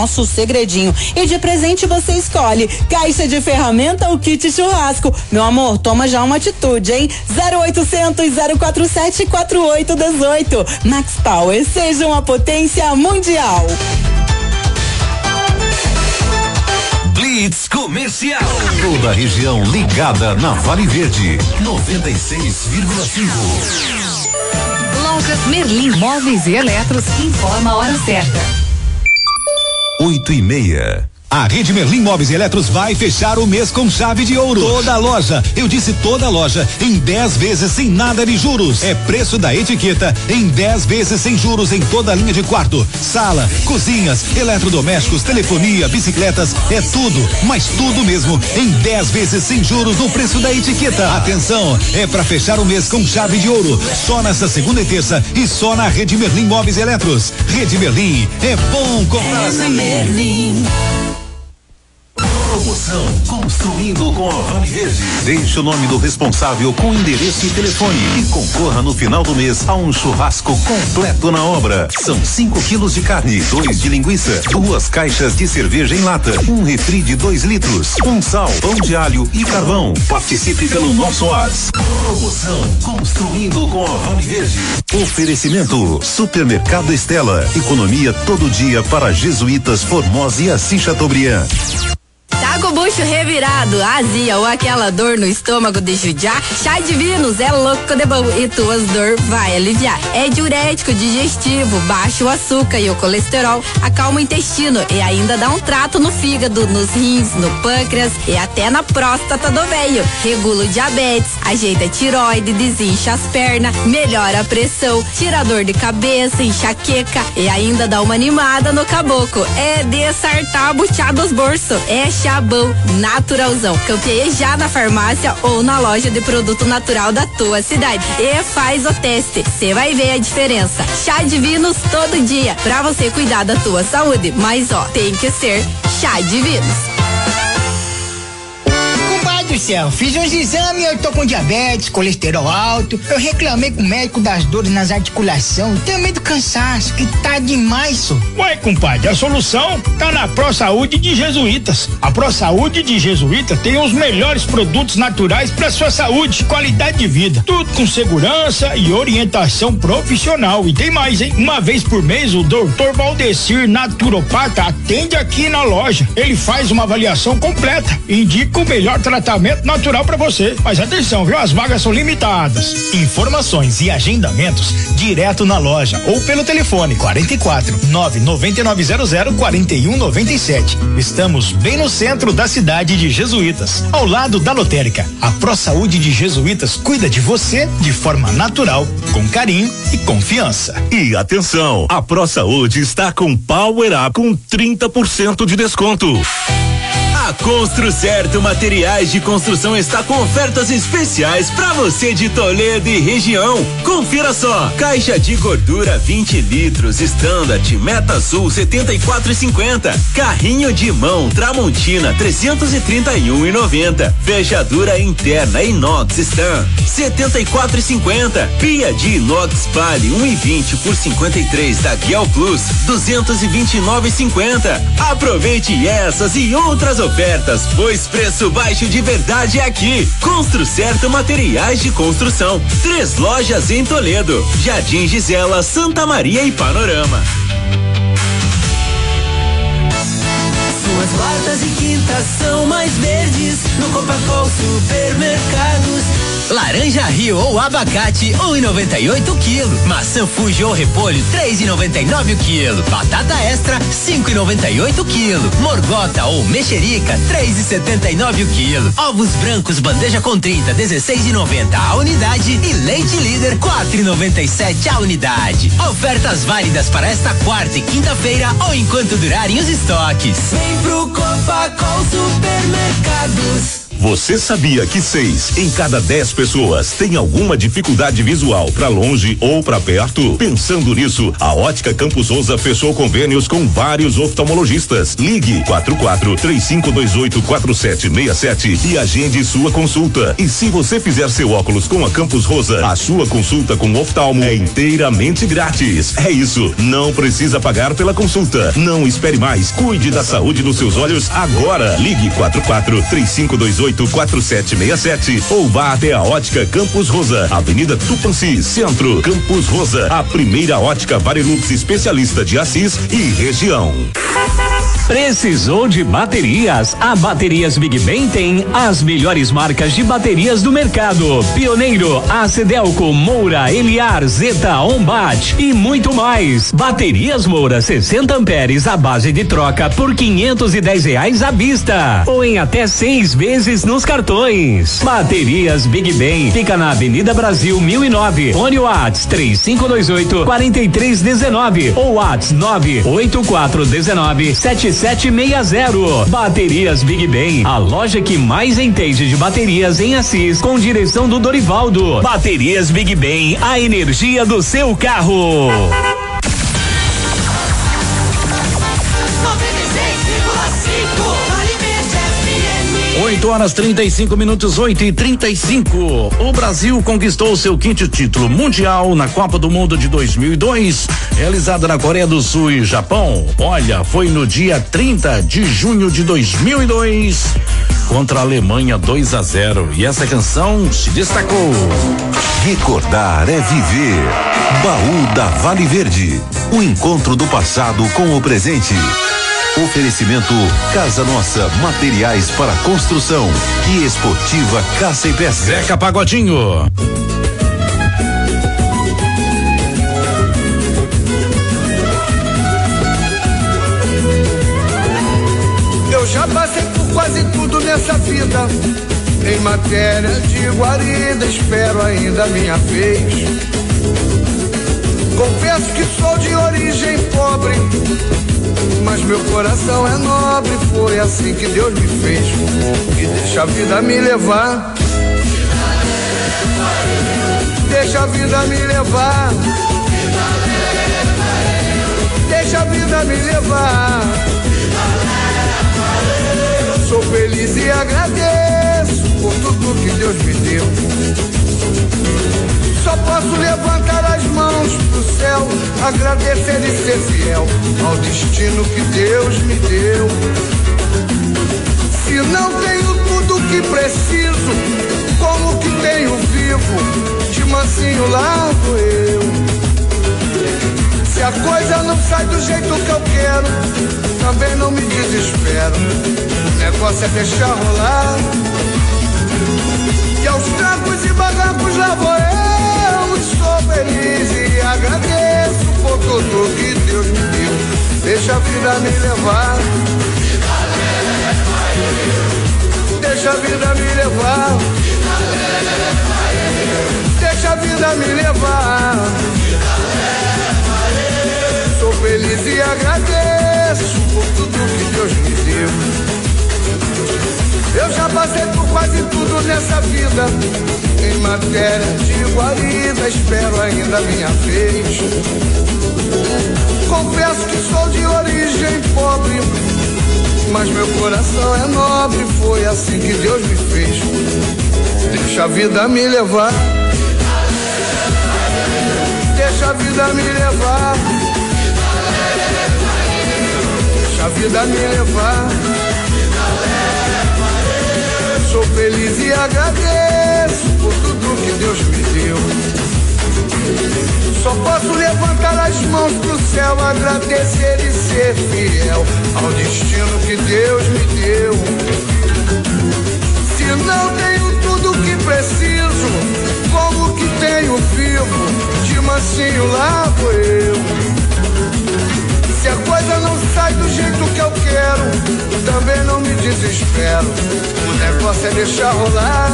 nosso segredinho. E de presente você escolhe caixa de ferramenta ou kit churrasco. Meu amor, toma já uma atitude, hein? 0800 047 4818. Max Power, seja uma potência mundial. Blitz Comercial. Toda a região ligada na Vale Verde. 96,5. Lojas Merlin Móveis e Eletros informa a hora certa. 8:30. A Rede Merlin Móveis e Eletros vai fechar o mês com chave de ouro. Toda loja, eu disse toda loja, em 10 vezes sem nada de juros. É preço da etiqueta, em 10 vezes sem juros em toda a linha de quarto, sala, cozinhas, eletrodomésticos, telefonia, bicicletas, é tudo, mas tudo mesmo, em 10 vezes sem juros no preço da etiqueta. Atenção, é para fechar o mês com chave de ouro, só nessa segunda e terça e só na Rede Merlin Móveis e Eletros. Rede Merlin, é bom comprar assim. Promoção Construindo com a Vale Verde. Deixe o nome do responsável com endereço e telefone e concorra no final do mês a um churrasco completo na obra. São 5 quilos de carne, 2 de linguiça, 2 caixas de cerveja em lata, um refri de 2 litros, um sal, pão de alho e carvão. Participe pelo nosso WhatsApp. Promoção Construindo com a Vale Verde. Oferecimento Supermercado Estela. Economia todo dia para Jesuítas, Formosa e Assis Chateaubriand. Tá com o bucho revirado, azia ou aquela dor no estômago de judiar? Chá Divinos é louco de bom e tuas dor vai aliviar. É diurético, digestivo, baixa o açúcar e o colesterol, acalma o intestino e ainda dá um trato no fígado, nos rins, no pâncreas e até na próstata do veio. Regula o diabetes, ajeita a tiroide, desincha as pernas, melhora a pressão, tira a dor de cabeça, enxaqueca e ainda dá uma animada no caboclo. É dessartar buchado os bolsos. É Chabão naturalzão. Campeie já na farmácia ou na loja de produto natural da tua cidade. E faz o teste. Você vai ver a diferença. Chá Divinos todo dia. Pra você cuidar da tua saúde. Mas ó, tem que ser Chá Divinos. Do céu, fiz uns exames e eu tô com diabetes, colesterol alto. Eu reclamei com o médico das dores nas articulações, também do cansaço, que tá demais, só. Ué, compadre, a solução tá na Pro Saúde de Jesuítas. A Pro Saúde de Jesuítas tem os melhores produtos naturais para sua saúde e qualidade de vida. Tudo com segurança e orientação profissional. E tem mais, hein? Uma vez por mês, o Dr. Valdecir, naturopata, atende aqui na loja. Ele faz uma avaliação completa e indica o melhor tratamento natural para você. Mas atenção, viu? As vagas são limitadas. Informações e agendamentos direto na loja ou pelo telefone 44 99900 4197. Estamos bem no centro da cidade de Jesuítas, ao lado da lotérica. A Pro Saúde de Jesuítas cuida de você de forma natural, com carinho e confiança. E atenção, a Pro Saúde está com Power Up com 30% de desconto. A Construcerto Materiais de Construção está com ofertas especiais para você de Toledo e região. Confira só: caixa de gordura 20 litros Standard Meta Azul 74,50, carrinho de mão Tramontina 331,90, fechadura interna inox Stan 74,50, pia de inox Vale 1,20 por 53 da Guel Plus 229,50. Aproveite essas e outras ofertas, pois preço baixo de verdade é aqui. Construcerto Materiais de Construção. 3 lojas em Toledo, Jardim Gisela, Santa Maria e Panorama. Suas quartas e quintas são mais verdes no Copacol Supermercados. Laranja Rio ou abacate 1,98 quilo. Maçã Fuji ou repolho 3,99 quilo. Batata extra 5,98 quilo. Morgota ou mexerica 3,79 quilo. Ovos brancos bandeja com 30 16,90 a unidade e leite líder 4,97 a unidade. Ofertas válidas para esta quarta e quinta-feira ou enquanto durarem os estoques. Vem pro Copacol Supermercados. Você sabia que 6 em cada 10 pessoas tem alguma dificuldade visual para longe ou para perto? Pensando nisso, a Ótica Campos Rosa fechou convênios com vários oftalmologistas. Ligue 44-3528-4767 e agende sua consulta. E se você fizer seu óculos com a Campos Rosa, a sua consulta com oftalmo é inteiramente grátis. É isso, não precisa pagar pela consulta. Não espere mais, cuide da saúde dos seus olhos agora. Ligue 44-3528-4767 ou vá até a Ótica Campos Rosa, Avenida Tupanci, Centro. Campos Rosa, a primeira ótica Varilux especialista de Assis e região. Precisou de baterias? A Baterias Big Ben tem as melhores marcas de baterias do mercado. Pioneiro, Acedelco, Moura, Eliar, Zeta, Ombat e muito mais. Baterias Moura 60 amperes à base de troca por R$510 à vista ou em até 6 vezes nos cartões. Baterias Big Ben fica na Avenida Brasil 1009. Fone Whats 3528-4319 ou Whats 98419-7760. Baterias Big Ben, a loja que mais entende de baterias em Assis, com direção do Dorivaldo. Baterias Big Ben, a energia do seu carro. 8h35, 8h35. O Brasil conquistou seu 5º título mundial na Copa do Mundo de 2002, realizada na Coreia do Sul e Japão. Olha, foi no dia 30 de junho de 2002 contra a Alemanha 2-0. E essa canção se destacou. Recordar é viver. Baú da Vale Verde. O encontro do passado com o presente. Oferecimento Casa Nossa, materiais para construção e Esportiva Caça e Pesca. Zeca Pagodinho. Eu já passei por quase tudo nessa vida. Em matéria de guarida, espero ainda a minha vez. Confesso que sou de origem pobre, mas meu coração é nobre, foi assim que Deus me fez. E deixa a vida me levar. Deixa a vida me levar. Deixa a vida me levar. Sou feliz e agradeço por tudo que Deus me deu. Só posso levantar as mãos pro céu, agradecer e ser fiel ao destino que Deus me deu. Se não tenho tudo que preciso, como que tenho vivo, de mansinho largo eu. Se a coisa não sai do jeito que eu quero, também não me desespero. O negócio é deixar rolar. E aos trancos e barrancos lá vou eu. Sou feliz e agradeço por tudo que Deus me deu. Deixa a vida me levar. Deixa a vida me levar. Deixa a vida me levar. Sou feliz e agradeço por tudo que Deus me deu. Eu já passei por quase tudo nessa vida. Em matéria de guarida, espero ainda a minha vez. Confesso que sou de origem pobre, mas meu coração é nobre, foi assim que Deus me fez. Deixa a vida me levar. Deixa a vida me levar. Deixa a vida me levar. Sou feliz e agradeço por tudo que Deus me deu. Só posso levantar as mãos pro céu, agradecer e ser fiel ao destino que Deus me deu. Se não tenho tudo que preciso, como que tenho vivo, de mansinho lá vou eu. Se a coisa não sai do jeito que eu quero, também não me desespero. O negócio é deixar rolar.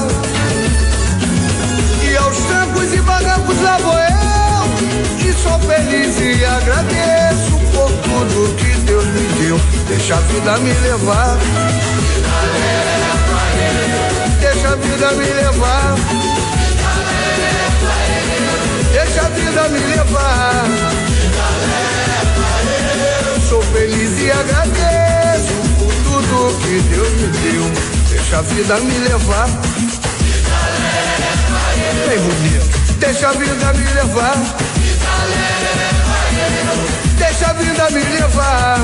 E aos trancos e barrancos lá vou eu. E sou feliz e agradeço por tudo que Deus me deu. Deixa a vida me levar. deixa a vida me levar. Deixa a vida me levar. Sou feliz e agradeço por tudo que Deus me deu. Deixa a vida me levar. Bem bonito. Deixa a vida me levar. Deixa a vida me levar.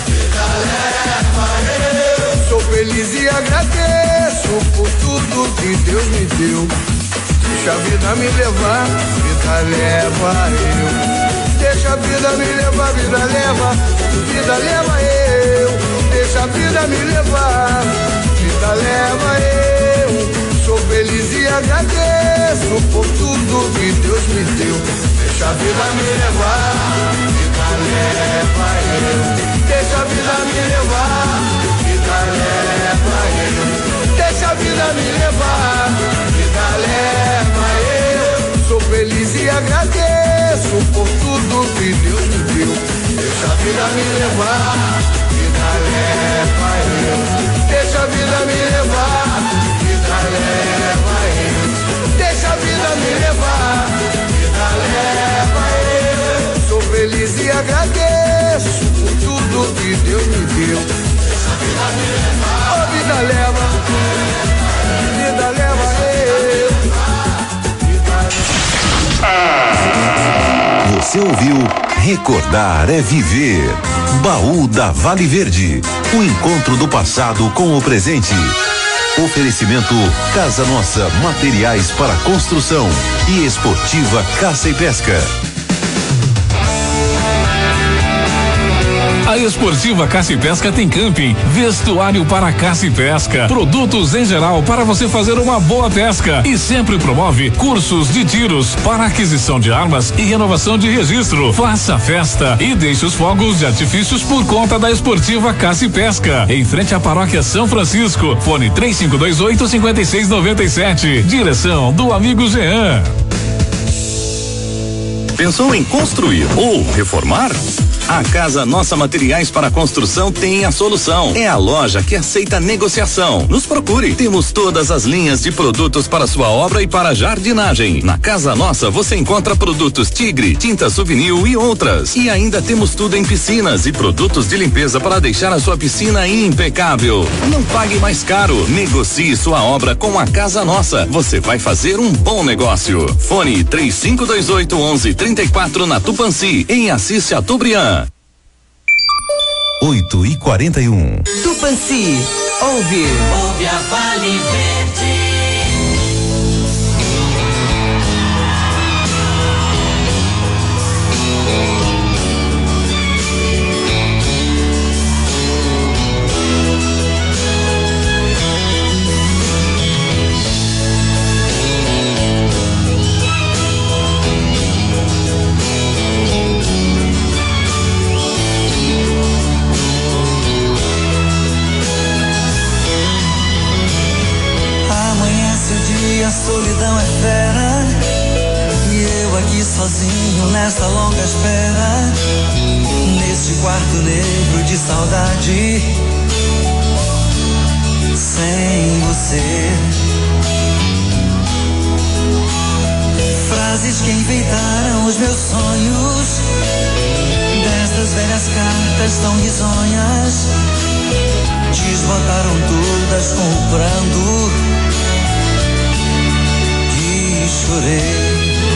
Sou feliz e agradeço por tudo que Deus me deu. Deixa a vida me levar, vida leva eu. Deixa a vida me levar, vida leva eu. Deixa a vida me levar, vida leva eu. Sou feliz e agradeço por tudo que Deus me deu. Deixa a vida me levar, vida leva eu. Deixa a vida me levar, vida leva eu. Deixa a vida me levar, vida leva eu. Sou feliz e agradeço por tudo que Deus me deu. Deixa a vida me levar, vida leva eu. Deixa a vida me levar, vida leva eu. Deixa a vida me levar, vida leva eu. Sou feliz e agradeço por tudo que Deus me deu. Deixa a vida me levar, oh, vida leva, vida leva eu. Você ouviu Recordar é Viver. Baú da Vale Verde. O encontro do passado com o presente. Oferecimento Casa Nossa, materiais para construção e Esportiva Caça e Pesca. A Esportiva Caça e Pesca tem camping, vestuário para caça e pesca, produtos em geral para você fazer uma boa pesca e sempre promove cursos de tiros para aquisição de armas e renovação de registro. Faça festa e deixe os fogos de artifícios por conta da Esportiva Caça e Pesca, em frente à Paróquia São Francisco. Fone 3528-5697. Direção do amigo Jean. Pensou em construir ou reformar? A Casa Nossa Materiais para Construção tem a solução. É a loja que aceita negociação. Nos procure. Temos todas as linhas de produtos para sua obra e para jardinagem. Na Casa Nossa você encontra produtos Tigre, tinta Souvenir e outras. E ainda temos tudo em piscinas e produtos de limpeza para deixar a sua piscina impecável. Não pague mais caro. Negocie sua obra com a Casa Nossa. Você vai fazer um bom negócio. Fone 3528-1134 na Tupanci, em Assis Chateaubriand. 8h41. Tupanci, ouve a Vale Verde. A solidão é fera e eu aqui sozinho nessa longa espera, neste quarto negro de saudade, sem você. Frases que enfeitaram os meus sonhos, destas velhas cartas tão risonhas, desbotaram todas com o pranto. Chorei.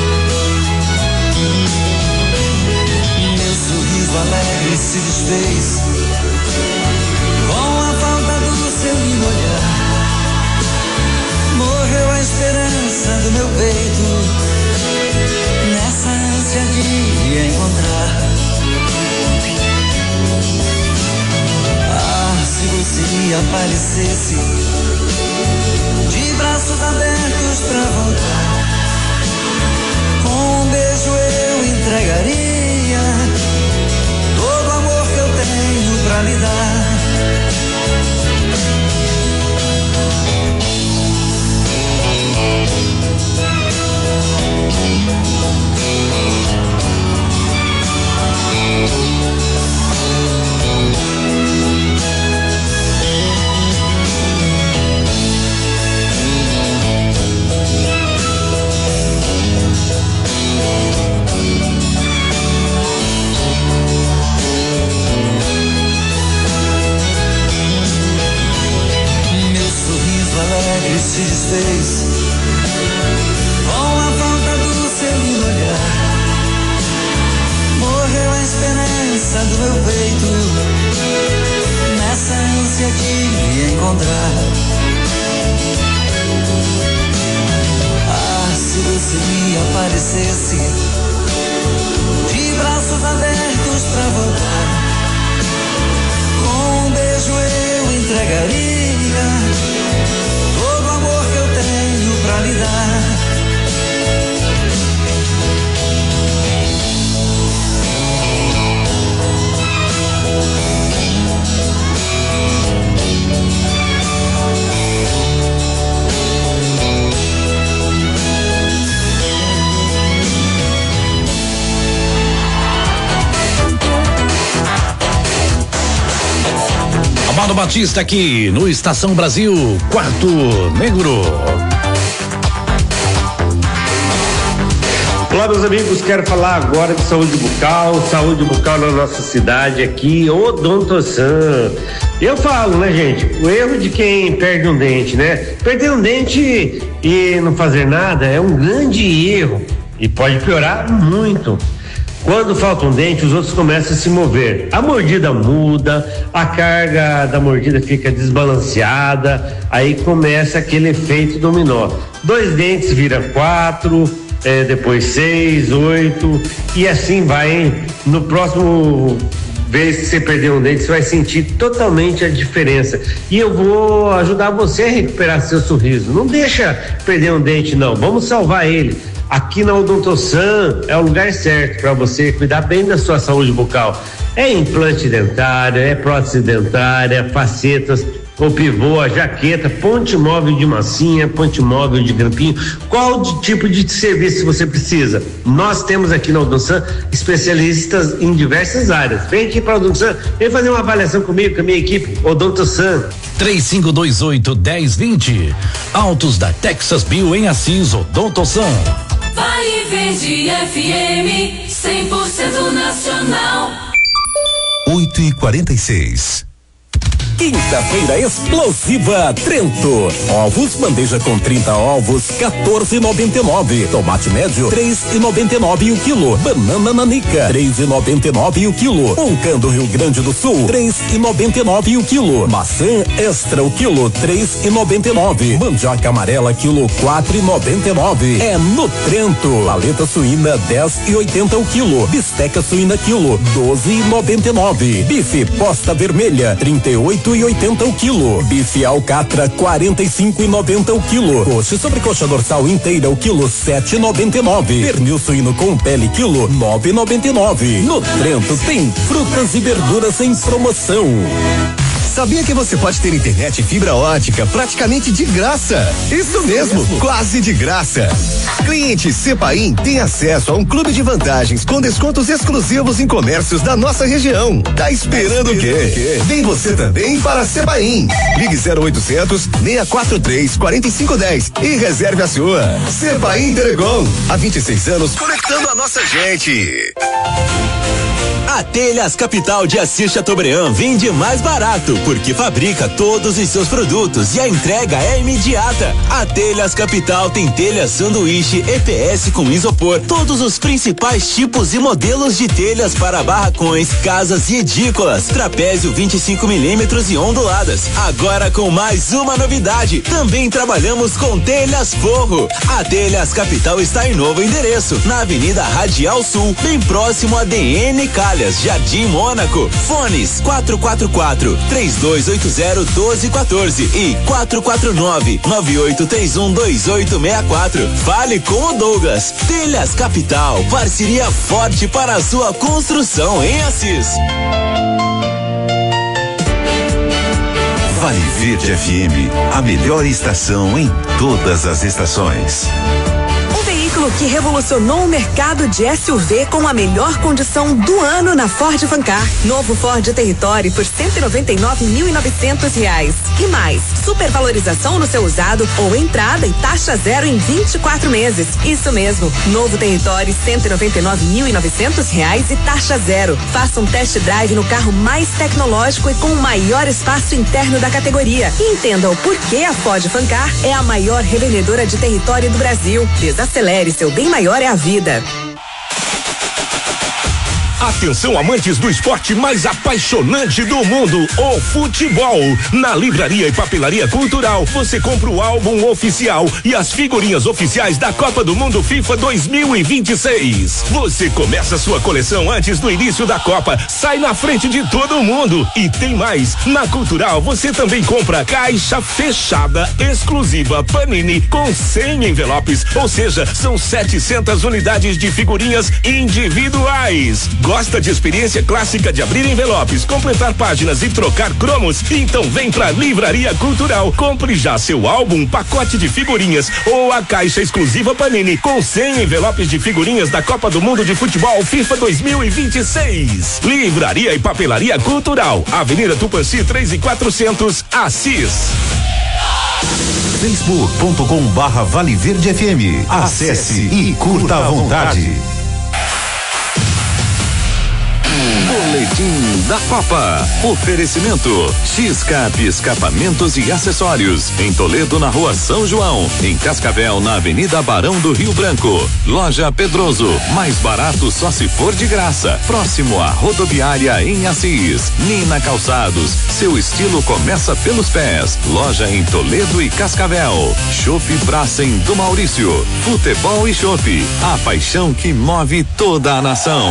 Meu sorriso alegre se desfez com a falta do seu lindo olhar. Morreu a esperança do meu peito nessa ânsia de encontrar. Ah, se você aparecesse de braços abertos pra voltar, com um beijo eu entregaria todo o amor que eu tenho pra lhe dar. se desfez com a falta do seu lindo olhar. Morreu a esperança do meu peito nessa ânsia de me encontrar. Ah, se você me aparecesse de braços abertos pra voltar, com um beijo eu entregaria todo o amor que eu tenho pra lhe dar. Amado Batista aqui no Estação Brasil, Quarto Negro. Olá, meus amigos, quero falar agora de saúde bucal na nossa cidade aqui, Odontosan. Eu falo, né, gente, o erro de quem perde um dente, né? Perder um dente e não fazer nada é um grande erro e pode piorar muito. Quando falta um dente, os outros começam a se mover. A mordida muda, a carga da mordida fica desbalanceada, aí começa aquele efeito dominó. 2 dentes vira 4, depois 6, 8 e assim vai, hein? No próximo vez que você perder um dente, você vai sentir totalmente a diferença. E eu vou ajudar você a recuperar seu sorriso. Não deixa perder um dente, não. Vamos salvar ele. Aqui na Odontosan é o lugar certo para você cuidar bem da sua saúde bucal. É implante dentário, é prótese dentária, facetas, o pivô, a jaqueta, ponte móvel de massinha, ponte móvel de grampinho. Qual tipo de serviço você precisa? Nós temos aqui na Odontosan especialistas em diversas áreas. Vem aqui para a Odontosan, vem fazer uma avaliação comigo, com a minha equipe. Odontosan 3528-1020. Autos da Texas Bio em Assis, Odontosan. Vale Verde FM 100% nacional. 8h46. Quinta-feira explosiva Trento. Ovos, bandeja com 30 ovos, 14,99. Tomate médio, 3,99 o quilo. Banana nanica, 3,99 o quilo. Pão do Rio Grande do Sul, 3,99 o quilo. Maçã extra o quilo, 3,99. Mandioca amarela quilo, 4,99. É no Trento. Paleta suína, 10,80 o quilo. Bisteca suína quilo, 12,99. Bife posta vermelha, 38,80 o quilo. Bife alcatra, 45,90 o quilo. Coxa e sobrecoxa dorsal inteira o quilo, 7,99. Pernil suíno com pele quilo, 9,99. No Trento tem frutas e verduras em promoção. Sabia que você pode ter internet e fibra ótica praticamente de graça? Isso mesmo, quase de graça. Cliente Cepaim tem acesso a um clube de vantagens com descontos exclusivos em comércios da nossa região. Tá esperando o quê? Vem você também para Cepaim. Ligue 0800 643 4510 e reserve a sua. Cepaim Telecom, há 26 anos conectando a nossa gente. A Telhas Capital de Assis Chateaubriand vende mais barato, porque fabrica todos os seus produtos e a entrega é imediata. A Telhas Capital tem telhas sanduíche, EPS com isopor, todos os principais tipos e modelos de telhas para barracões, casas e edículas, trapézio 25 milímetros e onduladas. Agora com mais uma novidade, também trabalhamos com telhas forro. A Telhas Capital está em novo endereço, na Avenida Radial Sul, bem próximo a DN Calhas, Jardim Mônaco. Fones 444-3280-1214 e 449-9831-2864. Fale com o Douglas. Telhas Capital, parceria forte para a sua construção em Assis. Vale Verde FM, a melhor estação em todas as estações. veículo que revolucionou o mercado de SUV com a melhor condição do ano na Ford Fancar. Novo Ford Territory por R$199.900. E mais, supervalorização no seu usado ou entrada e taxa zero em 24 meses. Isso mesmo, novo Territory R$199.900 e taxa zero. Faça um test drive no carro mais tecnológico e com o maior espaço interno da categoria. E entenda o porquê a Ford Fancar é a maior revendedora de Territory do Brasil. Desacelere, seu bem maior é a vida. Atenção, amantes do esporte mais apaixonante do mundo, o futebol. Na Livraria e Papelaria Cultural, você compra o álbum oficial e as figurinhas oficiais da Copa do Mundo FIFA 2026. Você começa sua coleção antes do início da Copa, sai na frente de todo mundo. E tem mais, na Cultural você também compra caixa fechada exclusiva Panini com 100 envelopes, ou seja, são 700 unidades de figurinhas individuais. Gosta de experiência clássica de abrir envelopes, completar páginas e trocar cromos? Então vem pra Livraria Cultural. Compre já seu álbum, pacote de figurinhas ou a caixa exclusiva Panini com 100 envelopes de figurinhas da Copa do Mundo de Futebol FIFA 2026. Livraria e Papelaria Cultural, Avenida Tupãssi 3.400, Assis. Facebook.com/Vale Verde FM. Acesse e curta à vontade. Boletim da Copa. Oferecimento X-Cap Escapamentos e Acessórios. Em Toledo, na Rua São João. Em Cascavel, na Avenida Barão do Rio Branco. Loja Pedroso. Mais barato só se for de graça. Próximo à rodoviária em Assis. Nina Calçados. Seu estilo começa pelos pés. Loja em Toledo e Cascavel. Chopp Bracem do Maurício. Futebol e chopp. A paixão que move toda a nação.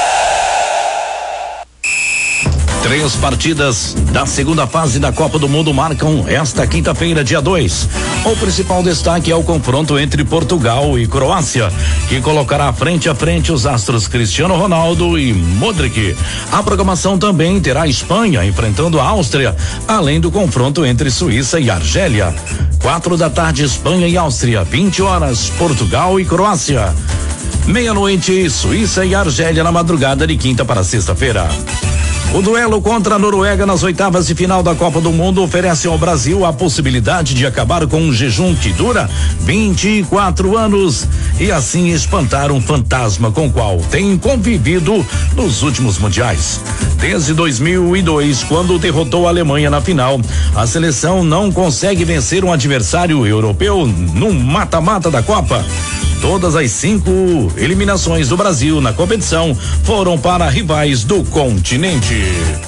3 partidas da segunda fase da Copa do Mundo marcam esta quinta-feira, dia 2. O principal destaque é o confronto entre Portugal e Croácia, que colocará frente a frente os astros Cristiano Ronaldo e Modric. A programação também terá a Espanha enfrentando a Áustria, além do confronto entre Suíça e Argélia. 4 da tarde, Espanha e Áustria. 20 horas, Portugal e Croácia. Meia-noite, Suíça e Argélia na madrugada de quinta para sexta-feira. O duelo contra a Noruega nas oitavas de final da Copa do Mundo oferece ao Brasil a possibilidade de acabar com um jejum que dura 24 anos e assim espantar um fantasma com o qual tem convivido nos últimos mundiais. Desde 2002, quando derrotou a Alemanha na final, a seleção não consegue vencer um adversário europeu no mata-mata da Copa. Todas as 5 eliminações do Brasil na competição foram para rivais do continente.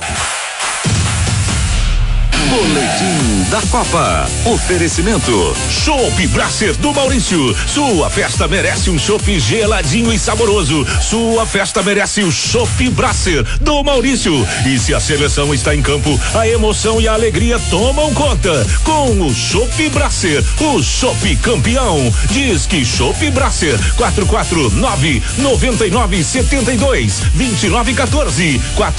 Boletim da Copa. Oferecimento Chopp Brasser do Maurício. Sua festa merece um chopp geladinho e saboroso. Sua festa merece o Chopp Brasser do Maurício. E se a seleção está em campo, a emoção e a alegria tomam conta. Com o Chopp Brasser, o chopp campeão. Diz que Chopp Brasser 449-9972-2914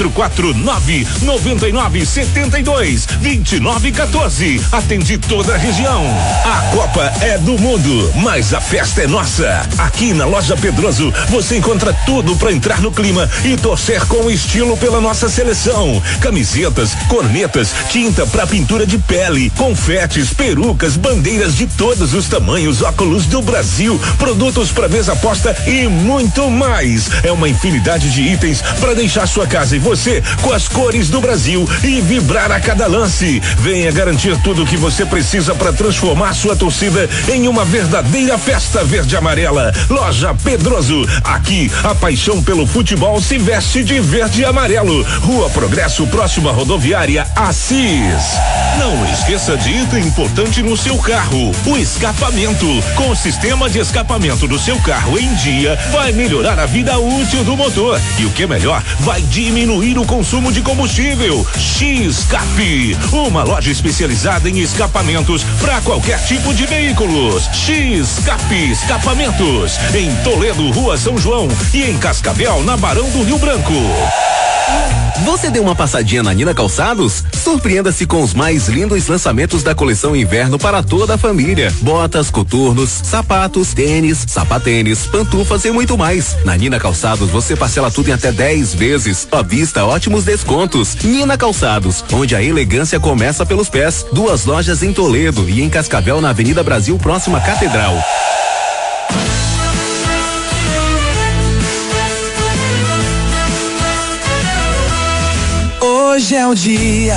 449-9972-2914. Atende toda a região. A Copa é do mundo, mas a festa é nossa. Aqui na Loja Pedroso você encontra tudo para entrar no clima e torcer com estilo pela nossa seleção. Camisetas, cornetas, tinta para pintura de pele, confetes, perucas, bandeiras de todos os tamanhos, óculos do Brasil, produtos para mesa posta e muito mais. É uma infinidade de itens para deixar sua casa e você com as cores do Brasil e vibrar a cada lance. Venha garantir tudo o que você precisa para transformar sua torcida em uma verdadeira festa verde e amarela. Loja Pedroso. Aqui a paixão pelo futebol se veste de verde e amarelo. Rua Progresso, próxima rodoviária Assis. Não esqueça de item importante no seu carro: o escapamento. Com o sistema de escapamento do seu carro em dia, vai melhorar a vida útil do motor. E o que é melhor, vai diminuir o consumo de combustível. X-Cap, uma loja especializada em escapamentos para qualquer tipo de veículos. X-Cap Escapamentos, em Toledo, Rua São João, e em Cascavel, na Barão do Rio Branco. Você deu uma passadinha na Nina Calçados? Surpreenda-se com os mais lindos lançamentos da coleção inverno para toda a família. Botas, coturnos, sapatos, tênis, sapatênis, pantufas e muito mais. Na Nina Calçados você parcela tudo em até 10 vezes. À vista, ótimos descontos. Nina Calçados, onde a elegância começa pelos pés. 2 lojas em Toledo e em Cascavel na Avenida Brasil, próxima à Catedral. Hoje é o dia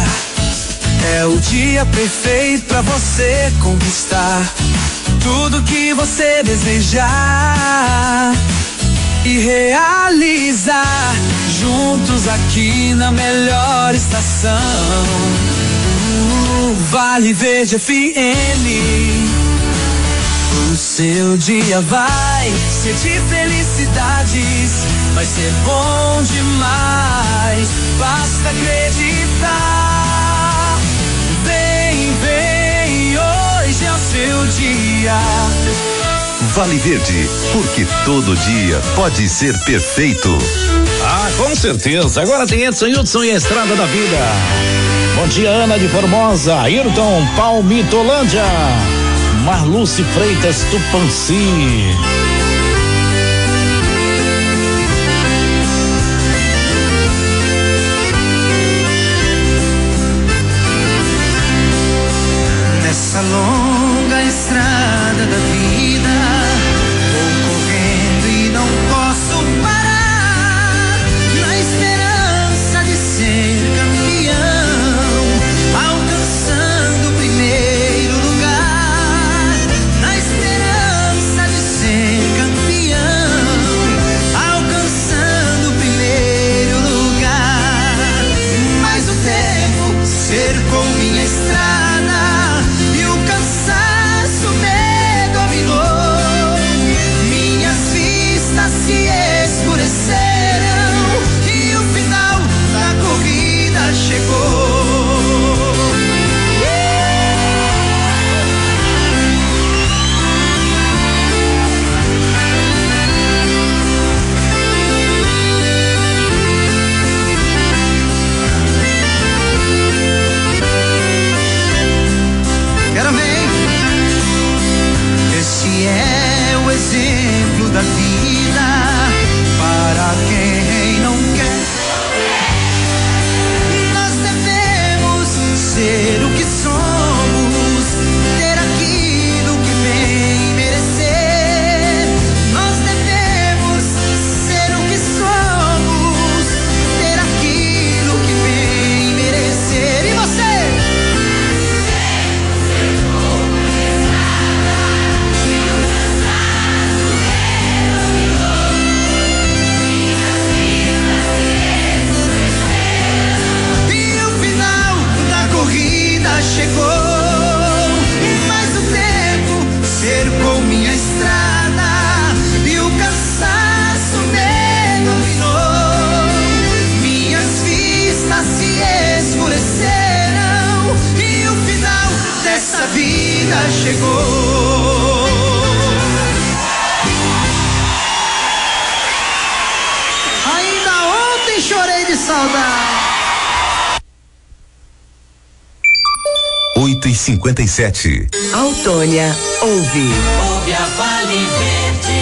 perfeito pra você conquistar tudo que você desejar e realizar juntos aqui na melhor estação. Vale Verde FM. O seu dia vai ser de felicidades, vai ser bom demais, basta acreditar. Vem, hoje é o seu dia. Vale Verde, porque todo dia pode ser perfeito. Ah, com certeza. Agora tem Edson Hudson e a Estrada da Vida. Bom dia, Ana de Formosa, Ayrton Palmitolândia, Marluce Freitas Tupanci. Nessa longa estrada da vida, vou correndo e não posso parar, na esperança de ser campeão, alcançando o primeiro lugar, na esperança de ser campeão, alcançando o primeiro lugar. Mas o tempo cercou minha estrada, se escureceram e o final da corrida chegou. Quero ver. Esse é o exemplo da vida para quem não quer. Nós devemos ser o que somos, ter aquilo que bem merecer. Nós devemos ser o que somos, ter aquilo que bem merecer. E você? Chegou, mas o tempo cercou minha estrada e o cansaço me dominou. Minhas vistas se escureceram e o final dessa vida chegou. Ainda ontem chorei de saudade. 8h57. Autônia, ouve a Vale Verde.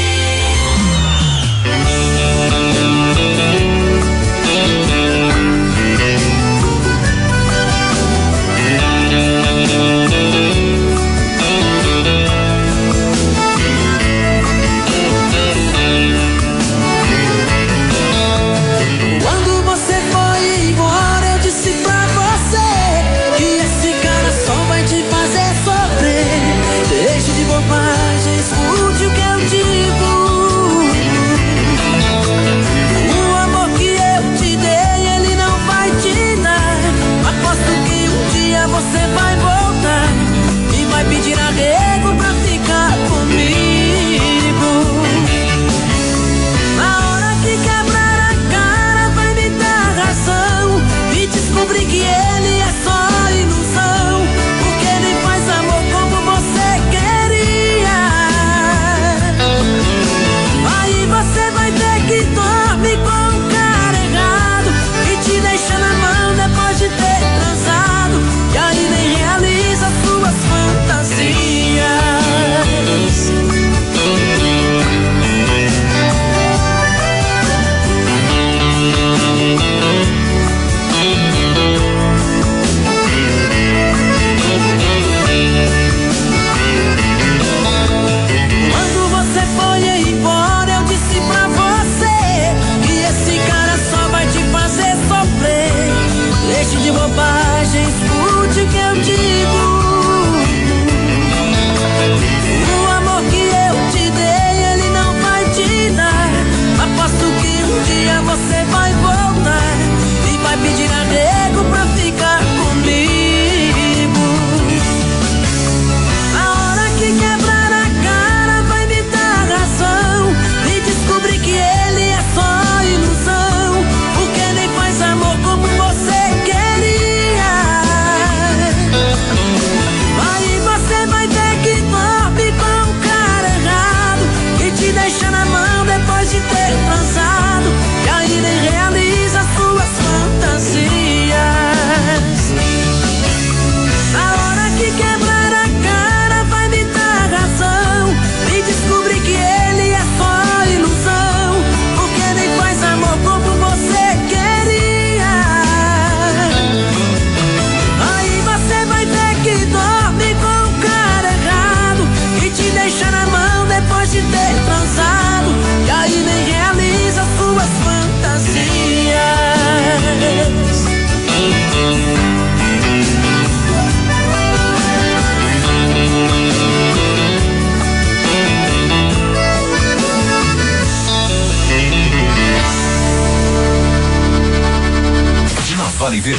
Quando você foi embora, eu disse pra você que esse cara só vai te fazer sofrer. Deixe de bobagem, escute o que eu digo.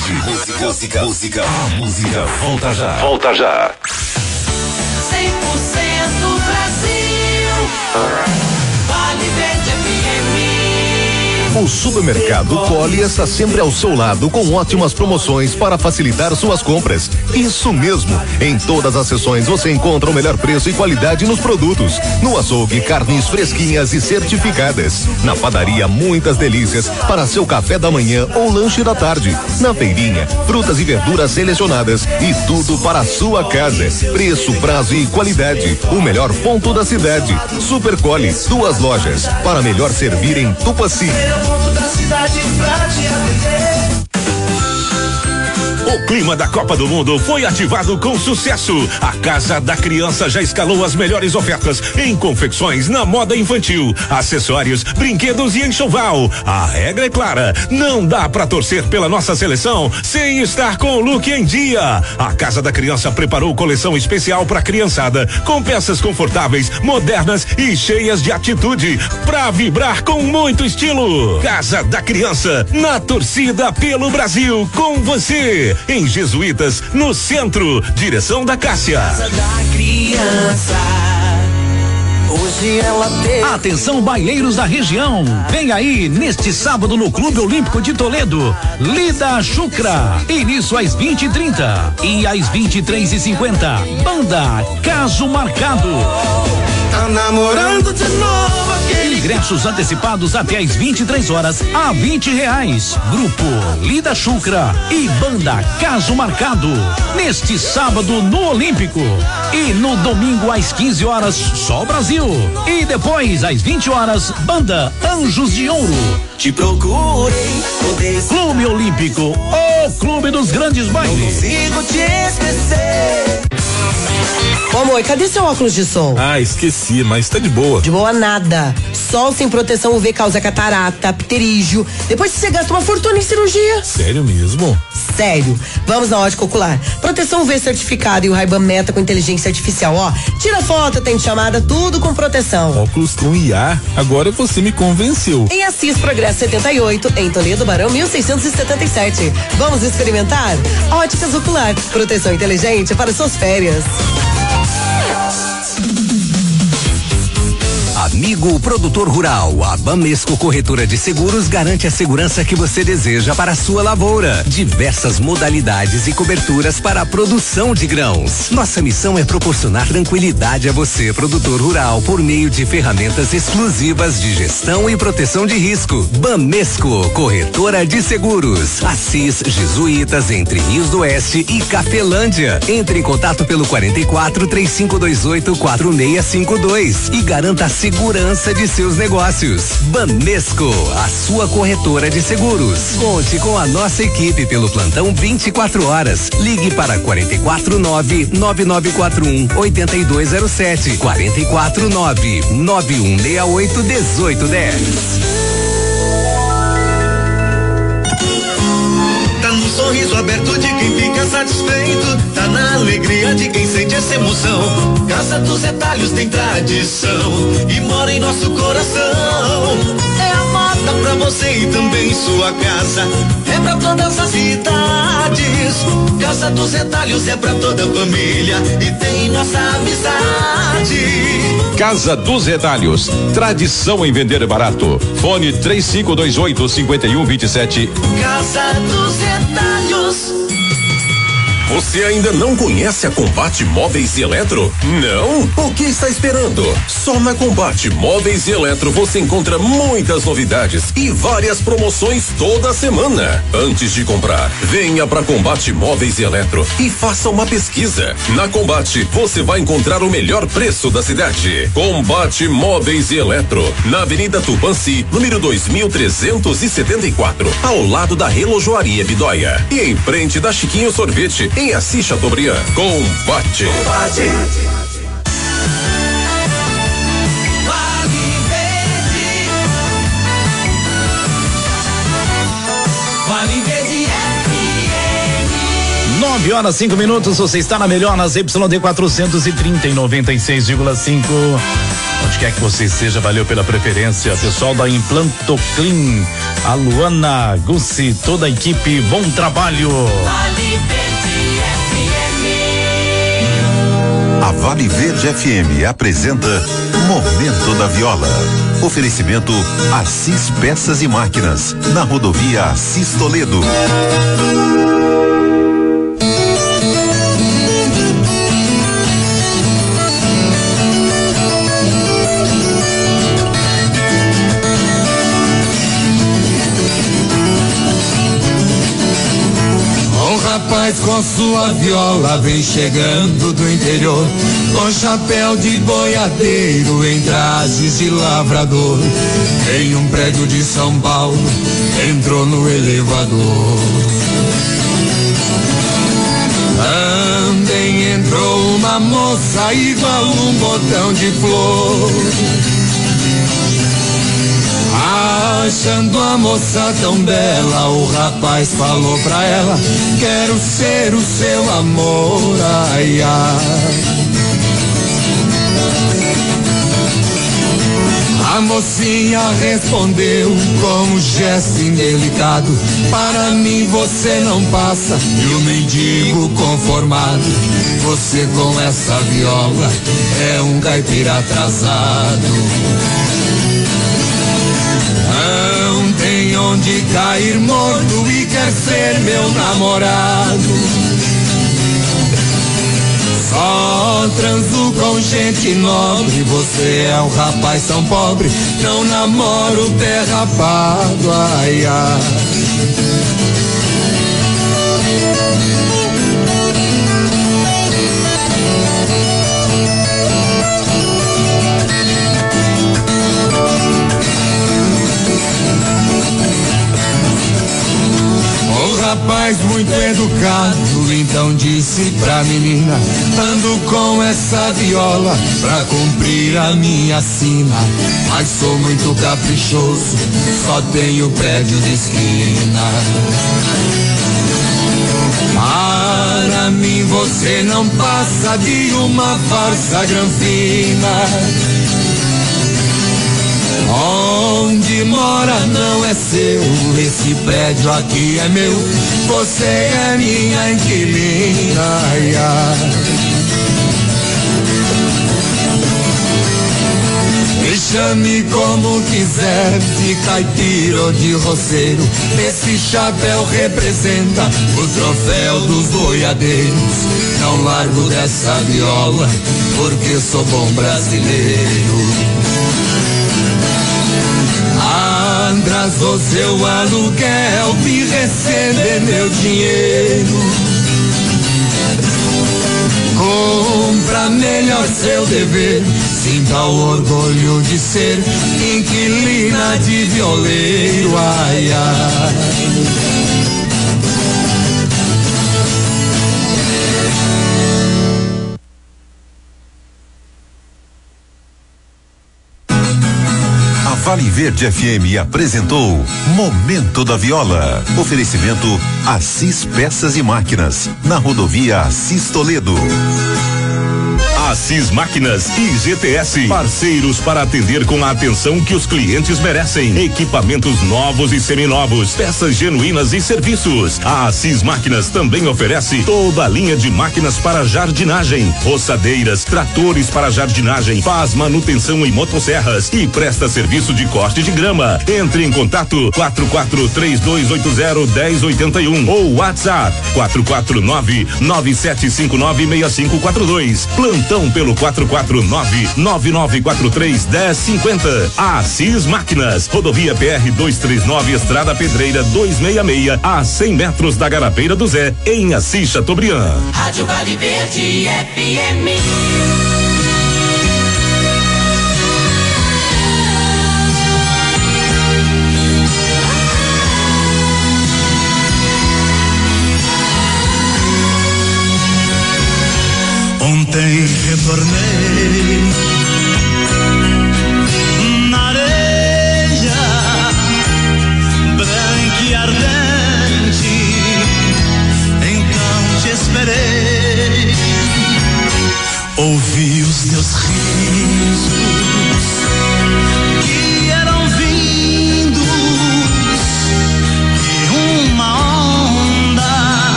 Verde. Música volta já. Volta já. 100% Brasil. Vale Verde FM. O Supermercado Poli está sempre ao seu lado com ótimas promoções para facilitar suas compras. Isso mesmo, em todas as seções você encontra o melhor preço e qualidade nos produtos. No açougue, carnes fresquinhas e certificadas. Na padaria, muitas delícias para seu café da manhã ou lanche da tarde. Na feirinha, frutas e verduras selecionadas e tudo para a sua casa. Preço, prazo e qualidade. O melhor ponto da cidade. Supercoli, 2 lojas para melhor servir em Tupaci. Da cidade pra te atender. O clima da Copa do Mundo foi ativado com sucesso. A Casa da Criança já escalou as melhores ofertas em confecções na moda infantil, acessórios, brinquedos e enxoval. A regra é clara, não dá pra torcer pela nossa seleção sem estar com o look em dia. A Casa da Criança preparou coleção especial pra criançada, com peças confortáveis, modernas e cheias de atitude, pra vibrar com muito estilo. Casa da Criança, na torcida pelo Brasil, com você. Em Jesuítas, no centro, direção da Cássia. Casa da Criança. Hoje ela tem. Atenção, baileiros da região. Vem aí, neste sábado no Clube Olímpico de Toledo, Lida Chucra. Início às 20h30 e às 23h50. Banda Caso Marcado. Tá namorando de novo aquele. Ingressos antecipados até às 23h a R$20. Grupo Lida Chucra e Banda Caso Marcado. Neste sábado no Olímpico. E no domingo às 15h, só Brasil. E depois às 20h, Banda Anjos de Ouro. Te procurei. Clube Olímpico, o clube dos grandes bailes. Não consigo te esquecer. Ô amor, cadê seu óculos de sol? Ah, esqueci, mas tá de boa. De boa nada. Sol sem proteção UV causa catarata, pterígio. Depois você gasta uma fortuna em cirurgia. Sério mesmo? Sério. Vamos na ótica ocular. Proteção UV certificada e o Ray-Ban Meta com inteligência artificial, ó. Tira foto, atende chamada, tudo com proteção. Óculos com IA, agora você me convenceu. Em Assis Progresso 78, em Toledo Barão 1677. Vamos experimentar? Óticas Ocular, proteção inteligente para suas férias. Amigo produtor rural, a Bamesco Corretora de Seguros garante a segurança que você deseja para a sua lavoura. Diversas modalidades e coberturas para a produção de grãos. Nossa missão é proporcionar tranquilidade a você, produtor rural, por meio de ferramentas exclusivas de gestão e proteção de risco. Bamesco Corretora de Seguros. Assis Jesuítas, entre Rios do Oeste e Cafelândia. Entre em contato pelo 44-3528-4652 e garanta a segurança de seus negócios. Bamesco, a sua corretora de seguros. Conte com a nossa equipe pelo plantão 24 horas. Ligue para 449-9941-8207. 449-9168-1810. Sorriso aberto de quem fica satisfeito, tá na alegria de quem sente essa emoção. Casa dos Retalhos tem tradição e mora em nosso coração. É a moda pra você e também sua casa, é pra todas as idades. Casa dos Retalhos é pra toda a família e tem nossa amizade. Casa dos Retalhos, tradição em vender barato. Fone 3528-5127. Casa dos Retalhos. Você ainda não conhece a Combate Móveis e Eletro? Não? O que está esperando? Só na Combate Móveis e Eletro você encontra muitas novidades e várias promoções toda semana. Antes de comprar, venha para Combate Móveis e Eletro e faça uma pesquisa. Na Combate, você vai encontrar o melhor preço da cidade. Combate Móveis e Eletro, na Avenida Tupanci, número 2374, ao lado da Relojoaria Bidóia e em frente da Chiquinho Sorvete, em Assis Chateaubriand. Combate. Vale Verde FM. 9h05, você está na melhor nas YD 430 e 96,5. Onde quer que você esteja, valeu pela preferência. Pessoal da Implanto Clean, a Luana, Gussi, toda a equipe, bom trabalho. A Vale Verde FM apresenta Momento da Viola. Oferecimento Assis Peças e Máquinas, na rodovia Assis Toledo. Rapaz com sua viola vem chegando do interior, com chapéu de boiadeiro em trajes de lavrador. Em um prédio de São Paulo, entrou no elevador. Também entrou uma moça igual um botão de flor. Achando a moça tão bela, o rapaz falou pra ela: quero ser o seu amor, ai, ai. A mocinha respondeu com um gesto indelicado: para mim você não passa. E o mendigo conformado: você com essa viola é um caipira atrasado. Não tem onde cair morto e quer ser meu namorado. Só transo com gente nobre, você é um rapaz tão pobre, não namoro derrapado, ai, ai. Rapaz muito educado, então disse pra menina: ando com essa viola pra cumprir a minha sina, mas sou muito caprichoso, só tenho prédio de esquina. Para mim você não passa de uma farsa granfina. Onde mora não é seu, esse prédio aqui é meu, você é minha inquilina, ai, ai. Me chame como quiser, de caipira ou de roceiro, esse chapéu representa o troféu dos boiadeiros. Não largo dessa viola, porque sou bom brasileiro. Atrasou seu aluguel, me receber meu dinheiro. Cumpra melhor seu dever, sinta o orgulho de ser inquilina de violeiro, ai, ai. Vale Verde FM apresentou Momento da Viola. Oferecimento Assis Peças e Máquinas, na rodovia Assis Toledo. Assis Máquinas e GTS, parceiros para atender com a atenção que os clientes merecem. Equipamentos novos e seminovos, peças genuínas e serviços. A Assis Máquinas também oferece toda a linha de máquinas para jardinagem, roçadeiras, tratores para jardinagem, faz manutenção em motosserras e presta serviço de corte de grama. Entre em contato 4432801081 ou WhatsApp 449-9759-6542. Plantão pelo 449-9943-1050. Assis Máquinas, rodovia PR 239, Estrada Pedreira 266, a 100 metros da Garapeira do Zé, em Assis Chateaubriand. Rádio Vale Verde FM. Ontem retornei na areia branca e ardente, então te esperei, ouvi os teus risos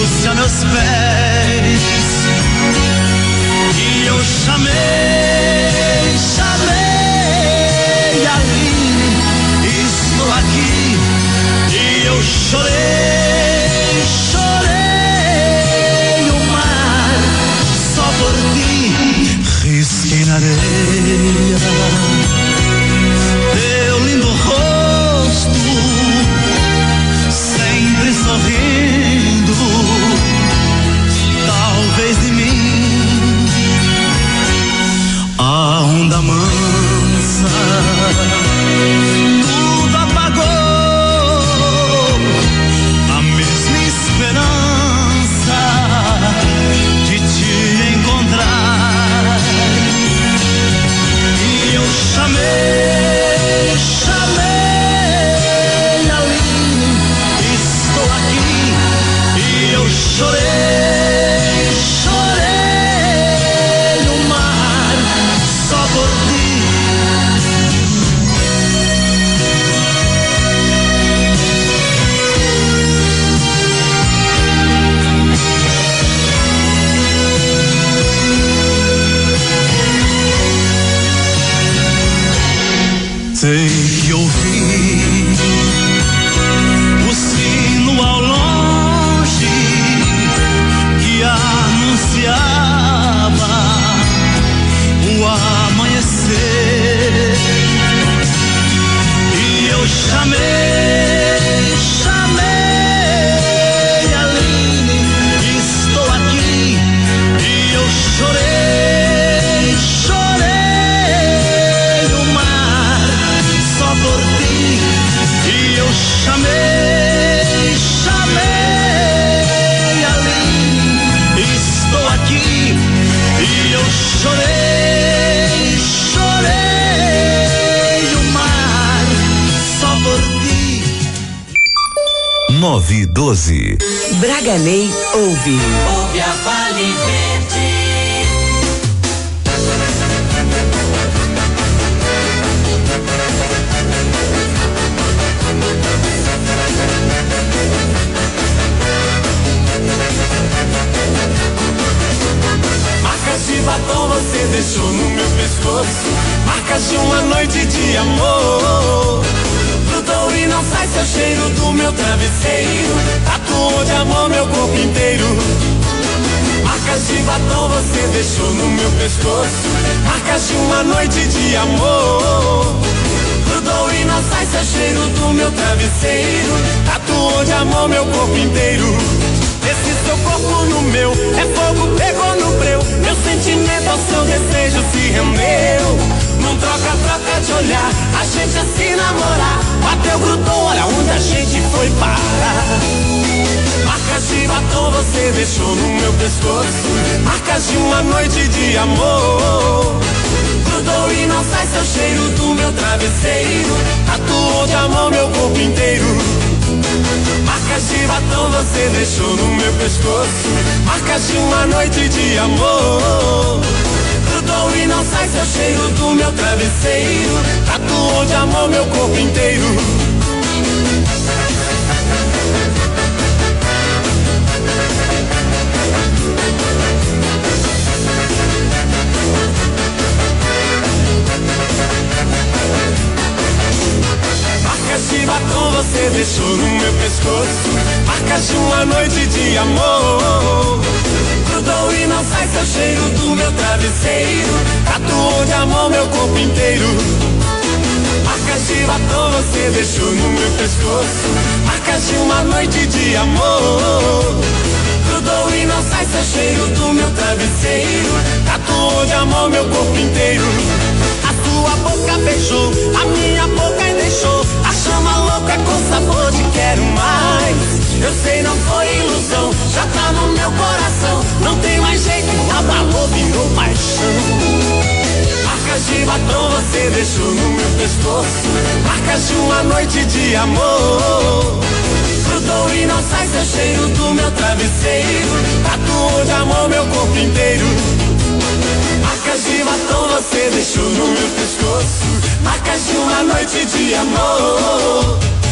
trouxe a meus pés e eu chamei Aline, estou aqui e eu chorei o mar só por ti, risquei na areia teu lindo rosto, sempre sorrindo, talvez de mim a onda mansa tudo apagou, a mesma esperança de te encontrar, e eu chamei Aline, estou aqui e eu chorei o mar só por ti. Sei que ouvi o sino ao longe que anunciava o amanhecer, e eu chamei Aline, estou aqui e eu chorei o mar só por ti, e eu chamei Aline, estou aqui e eu chorei o mar só por ti. 9:12. Braganey ouve. Ouve a Vale Verde. Marcas de batom você deixou no meu pescoço, marcas de uma noite de amor. Grudou e não sai seu cheiro do meu travesseiro, tatuou de amor meu corpo inteiro. Marcas de batom você deixou no meu pescoço, marcas de uma noite de amor. Grudou e não sai seu cheiro do meu travesseiro, tatuou de amor meu corpo inteiro. Esse seu corpo no meu, é fogo, pegou no breu. Meu sentimento ao seu desejo se rendeu. Num troca-troca de olhar, a gente a se namorar. Bateu, grudou, olha onde a gente foi parar. Marcas de batom você deixou no meu pescoço, marcas de uma noite de amor. Grudou e não sai seu cheiro do meu travesseiro, tatuou de amor meu corpo inteiro. Marcas de batom você deixou no meu pescoço, marcas de uma noite de amor. Grudou e não sai seu cheiro do meu travesseiro, tatuou de amor meu corpo inteiro. Marcas de batom você deixou no meu pescoço, marcas de uma noite de amor. Grudou e não sai seu cheiro do meu travesseiro, tatuou de amor meu corpo inteiro. Marcas de batom você deixou no meu pescoço, marcas de uma noite de amor. Grudou e não sai seu cheiro do meu travesseiro, tatuou de amor meu corpo inteiro. A sua boca beijou, a minha boca e deixou a chama louca com sabor de quero mais. Eu sei não foi ilusão, já tá no meu coração. Não tem mais jeito, abalou, virou paixão. Marcas de batom você deixou no meu pescoço, marcas de uma noite de amor. Grudou e não sai seu cheiro do meu travesseiro, tatuou de amor meu corpo inteiro. Marcas de batom você deixou no meu pescoço, marcas de uma noite de amor.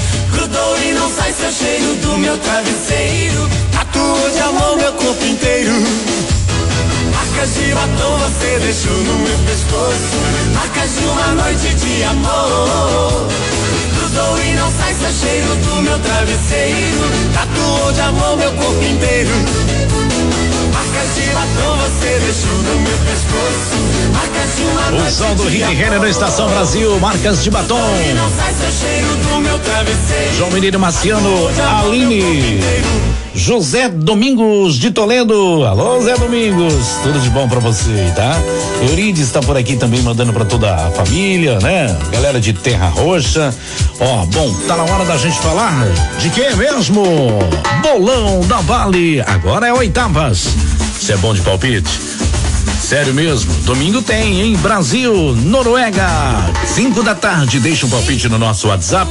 grudou e não sai seu cheiro do meu travesseiro. Tatuou de amor meu corpo inteiro. Marcas de batom você deixou no meu pescoço. Marcas de uma noite de amor. Grudou e não sai seu cheiro do meu travesseiro. Tatuou de amor meu corpo inteiro. Marcas de batom você deixou no meu pescoço. Marcas de uma noite. O som do Rick Renner no Estação Brasil, Marcas de Batom. E não sai seu cheiro do meu travesseiro. João Mineiro Marciano, Aline. José Domingos de Toledo. Alô, Zé Domingos, tudo de bom pra você, tá? Eurides tá por aqui também mandando pra toda a família, né? Galera de Terra Roxa. Ó, bom, tá na hora da gente falar de quem mesmo? Bolão da Vale, agora é oitavas. Você é bom de palpite? Sério mesmo? Domingo tem, hein? Brasil, Noruega, 5 da tarde. Deixa um palpite no nosso WhatsApp,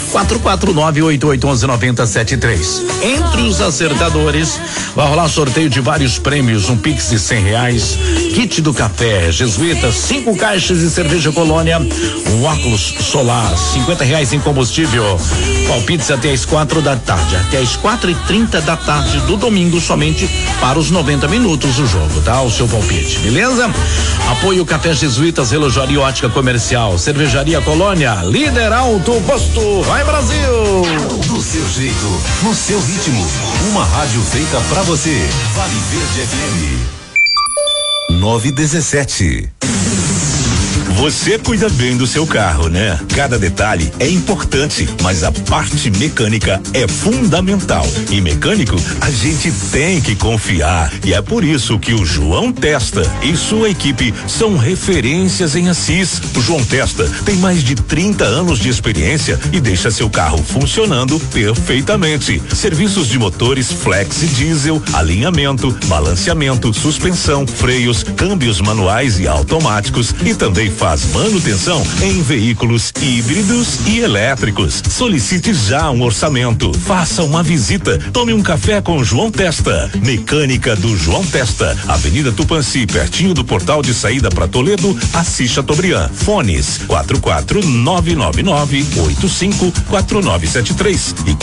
449-8811-9073. Entre os acertadores, vai rolar sorteio de vários prêmios, um Pix de R$100, kit do café Jesuítas, 5 caixas de cerveja Colônia, um óculos solar, R$50 em combustível. Palpites até às 4 da tarde, até às 4:30 da tarde do domingo, somente para os 90 minutos do jogo, tá? O seu palpite, beleza? Apoio Café Jesuítas, Relojaria Ótica Comercial, Cervejaria Colônia, Líder Alto Posto. Vai, Brasil! Do seu jeito, no seu ritmo. Uma rádio feita pra você. Vale Verde FM 917. Você cuida bem do seu carro, né? Cada detalhe é importante, mas a parte mecânica é fundamental. E mecânico, a gente tem que confiar. E é por isso que o João Testa e sua equipe são referências em Assis. O João Testa tem mais de 30 anos de experiência e deixa seu carro funcionando perfeitamente. Serviços de motores flex e diesel, alinhamento, balanceamento, suspensão, freios, câmbios manuais e automáticos e também faz manutenção em veículos híbridos e elétricos. Solicite já um orçamento. Faça uma visita. Tome um café com João Testa. Mecânica do João Testa. Avenida Tupanci, pertinho do portal de saída para Toledo, Assis Chateaubriand. Fones 44999854973 e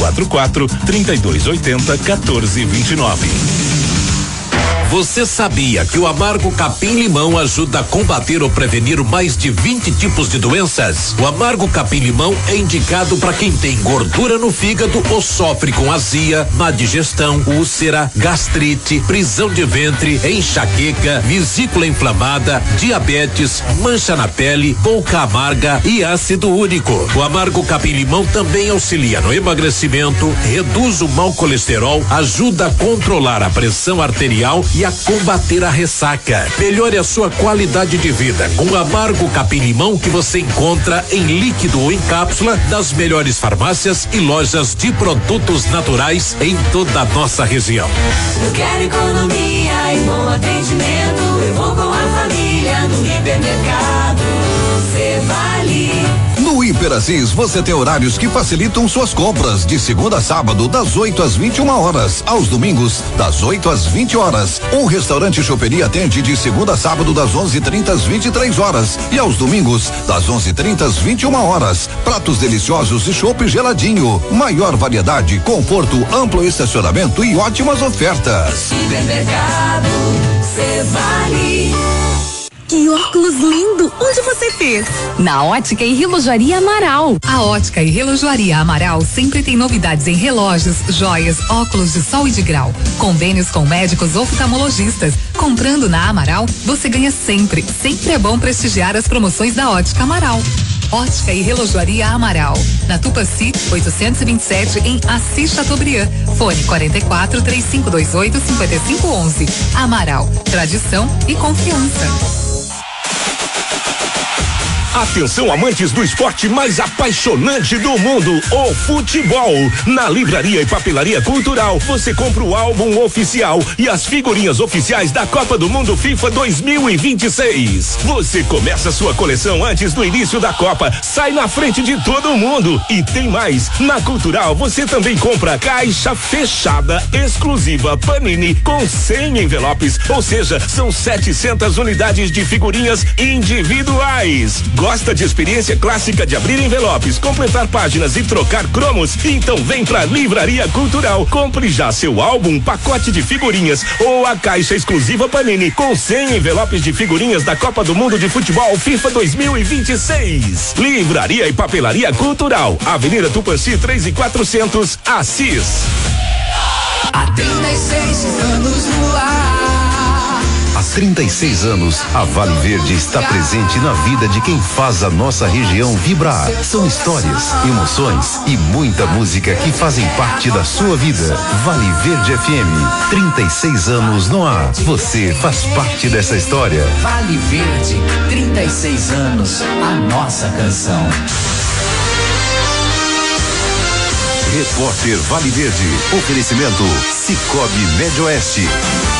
44-3280-1429. Você sabia que o amargo capim-limão ajuda a combater ou prevenir mais de 20 tipos de doenças? O amargo capim-limão é indicado para quem tem gordura no fígado ou sofre com azia, má digestão, úlcera, gastrite, prisão de ventre, enxaqueca, vesícula inflamada, diabetes, mancha na pele, boca amarga e ácido úrico. O amargo capim-limão também auxilia no emagrecimento, reduz o mau colesterol, ajuda a controlar a pressão arterial e a combater a ressaca. Melhore a sua qualidade de vida com o amargo capim-limão que você encontra em líquido ou em cápsula das melhores farmácias e lojas de produtos naturais em toda a nossa região. Eu quero economia e bom atendimento. Eu vou com a família no hipermercado. Cê vale. No Hiper Assis você tem horários que facilitam suas compras de segunda a sábado das 8 às 21 horas, aos domingos das 8 às 20 horas. Um restaurante choperia atende de segunda a sábado das 11:30 às 23 horas e aos domingos das 11:30 às 21 horas. Pratos deliciosos e chopp geladinho, maior variedade, conforto, amplo estacionamento e ótimas ofertas. Supermercado, cê vale. Que óculos lindo! Onde você fez? Na Ótica e Relojaria Amaral. A Ótica e Relojaria Amaral sempre tem novidades em relógios, joias, óculos de sol e de grau. Convênios com médicos oftalmologistas. Comprando na Amaral, você ganha sempre. Sempre é bom prestigiar as promoções da Ótica Amaral. Ótica e Relojaria Amaral. Na Tupanci, 827 em Assis Chateaubriand. Fone 44-3528-5511. Amaral, tradição e confiança. Atenção, amantes do esporte mais apaixonante do mundo, o futebol. Na Livraria e Papelaria Cultural, você compra o álbum oficial e as figurinhas oficiais da Copa do Mundo FIFA 2026. Você começa sua coleção antes do início da Copa, sai na frente de todo mundo. E tem mais, na Cultural você também compra caixa fechada exclusiva Panini com 100 envelopes, ou seja, são 700 unidades de figurinhas individuais. Gosta de experiência clássica de abrir envelopes, completar páginas e trocar cromos? Então vem pra Livraria Cultural. Compre já seu álbum, pacote de figurinhas ou a caixa exclusiva Panini com 100 envelopes de figurinhas da Copa do Mundo de Futebol FIFA 2026. Livraria e Papelaria Cultural, Avenida Tupãssi 3.400, Assis. Há 36 anos no ar. Há 36 anos, a Vale Verde está presente na vida de quem faz a nossa região vibrar. São histórias, emoções e muita música que fazem parte da sua vida. Vale Verde FM, 36 anos no ar. Você faz parte dessa história. Vale Verde, 36 anos, a nossa canção. Repórter Vale Verde, oferecimento Cicobi Médio Oeste.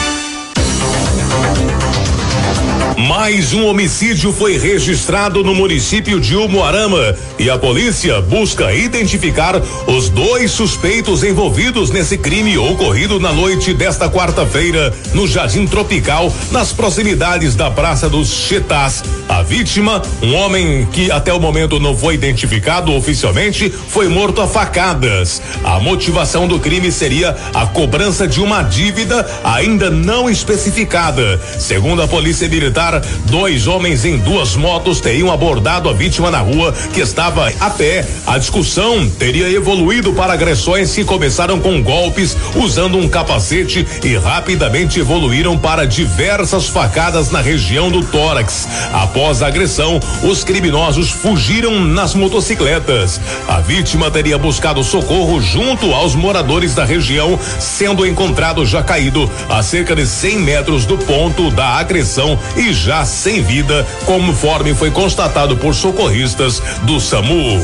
Mais um homicídio foi registrado no município de Umuarama e a polícia busca identificar os 2 suspeitos envolvidos nesse crime ocorrido na noite desta quarta-feira no Jardim Tropical, nas proximidades da Praça dos Chetás. A vítima, um homem que até o momento não foi identificado oficialmente, foi morto a facadas. A motivação do crime seria a cobrança de uma dívida ainda não especificada. Segundo a Polícia Militar, 2 homens em 2 motos teriam abordado a vítima na rua, que estava a pé. A discussão teria evoluído para agressões que começaram com golpes usando um capacete e rapidamente evoluíram para diversas facadas na região do tórax. Após a agressão, os criminosos fugiram nas motocicletas. A vítima teria buscado socorro junto aos moradores da região, sendo encontrado já caído a cerca de 100 metros do ponto da agressão e já sem vida, conforme foi constatado por socorristas do SAMU.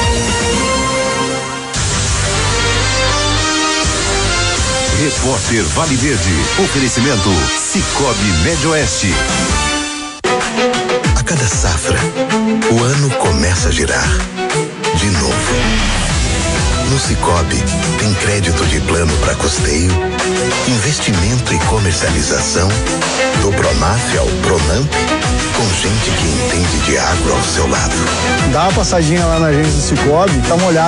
Repórter Vale Verde, oferecimento Cicobi Médio Oeste. A cada safra, o ano começa a girar. De novo. No Cicobi, tem crédito de plano para custeio, investimento e comercialização, do Pronaf ao Pronamp, com gente que entende de agro ao seu lado. Dá uma passadinha lá na agência do Cicobi, dá uma olhada.